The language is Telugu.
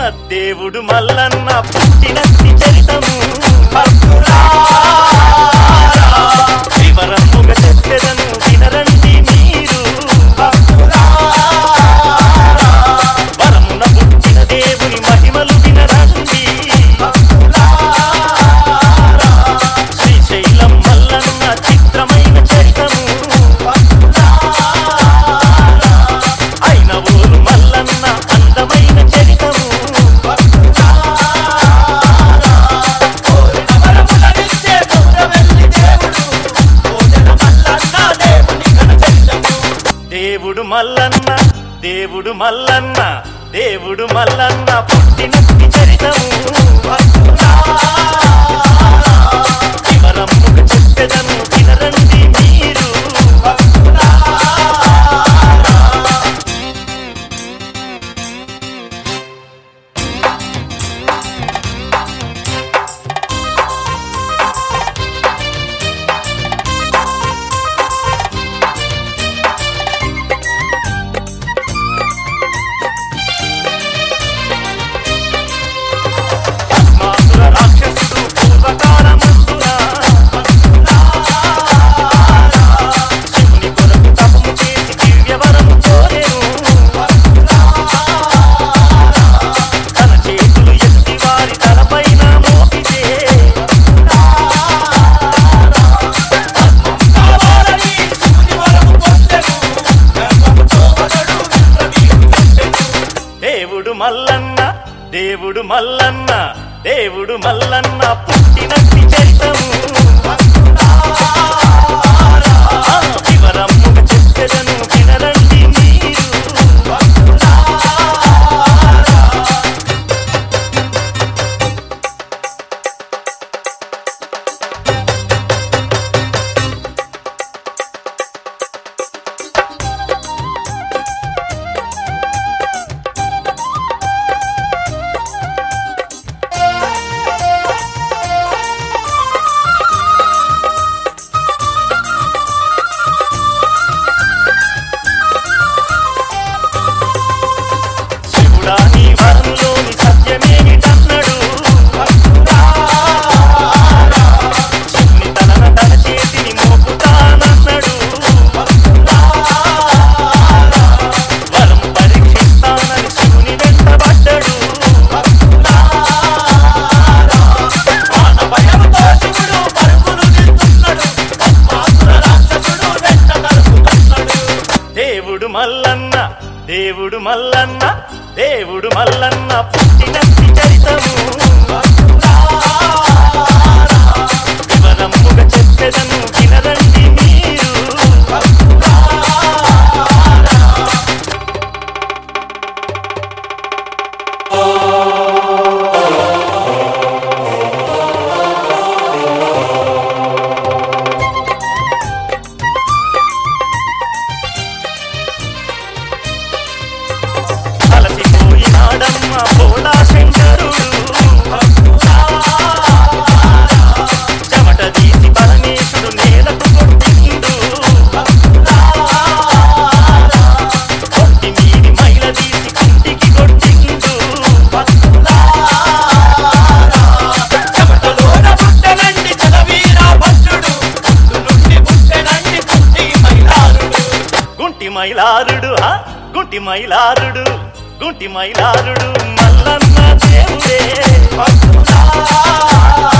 దేవుడు మల్లన్న పుట్టినట్టి చరితము వివరముగ చెప్పెదను వినరండి మీరు వరమున పుట్టిన దేవుని మహిమలు వినరండి శ్రీశైలం మల్లన్న చిత్రమైన చరితము అయిన ఊరు మల్లన్న అందమైన చరితము దేవుడు మల్లన్న దేవుడు మల్లన్న దేవుడు మల్లన్న పుట్టినట్టి చరితము వివరముగ చెప్పెదను వినరండి మీరు రాక్షసుడు పూర్వకాలమందున శివుని కొరకు తపము చేసి దివ్యవరము కోరెను తన చేతులు ఎత్తి వారి తలపైన మోపితే దేవుడు మల్లన్న దేవుడు మల్లన్న దేవుడు మల్లన్న పుట్టినట్టి చరితము వివరముగ చెప్పెదను వినరండి మీరు శివుడా నీ వరంలోని సత్యమేమిటన్నడు శివుని తలన తన చేతిని మోపుతానన్నాడు వరము పరీక్షిస్తానని శివుని వెంటబడ్డాడు దేవుడు మల్లన్న దేవుడు మల్లన్న దేవుడు మల్లన్న పుట్టినట్టి చరితము వివరముగ చెప్పెదను వినరండి మీరు అలసిపోయినాడమ్మ భోళా శంకరుడు చెమట తీసి పరమేశుడు నేలకు కొట్టిండు ఒంటి మీది మైల తీసి కుంటికి కొట్టిండు చెమటలోన పుట్టనండి చదవీరా భద్రుడు నుండి పుట్టనండి గుంటి మైలారుడు గుంటి మైలారుడు గుంటి మైలారుడు మల్లన్న దేవుడే